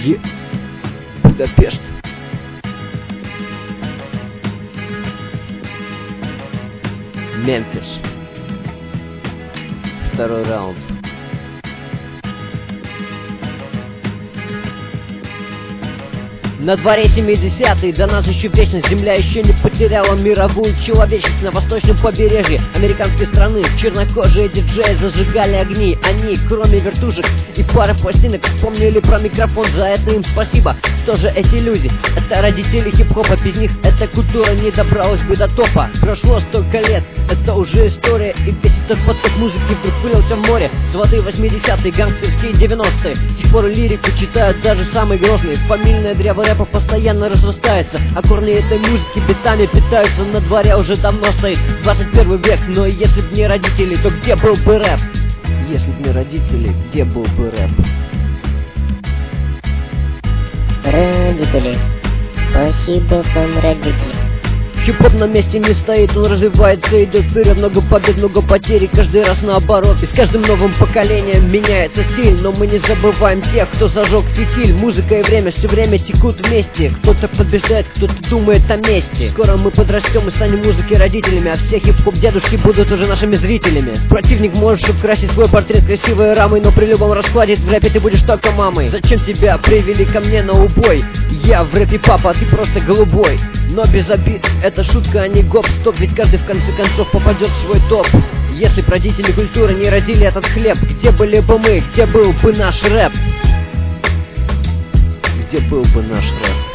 Будапешт. Мемфис. Второй раунд. На дворе 70-е, до нас еще вечность. Земля еще не потеряла мировую человечность. На восточном побережье американской страны чернокожие диджеи зажигали огни. Они, кроме вертушек и пары пластинок, вспомнили про микрофон. За это им спасибо. Кто же эти люди? Это родители хип-хопа. Без них эта культура не добралась бы до топа. Прошло столько лет, это уже история. И весь этот поток музыки вдруг вылился в море. Золотые 80-е, гангстерские 90-е. С тех пор лирику читают даже самые грозные. Фамильное древо рэпа постоянно разрастается, а корни этой музыки битами питаются. На дворе уже давно стоит 21 век. Но если б не родители, то где был бы рэп? Если б не родители, где был бы рэп? Родители, спасибо вам, родители. Хип-хоп на месте не стоит, он развивается, идет вперед. Много побед, много потерь, каждый раз наоборот. И с каждым новым поколением меняется стиль. Но мы не забываем тех, кто зажег фитиль. Музыка и время все время текут вместе. Кто-то побеждает, кто-то думает о мести. Скоро мы подрастем и станем музыкой родителями, а все хип-хоп дедушки будут уже нашими зрителями. Противник, можешь украсить свой портрет красивой рамой, но при любом раскладе в рэпе ты будешь только мамой. Зачем тебя привели ко мне на убой? Я в рэпе папа, а ты просто голубой. Но без обид, это шутка, а не гоп-стоп. Ведь каждый в конце концов попадет в свой топ. Если б родители культуры не родили этот хлеб, где были бы мы, где был бы наш рэп? Где был бы наш рэп?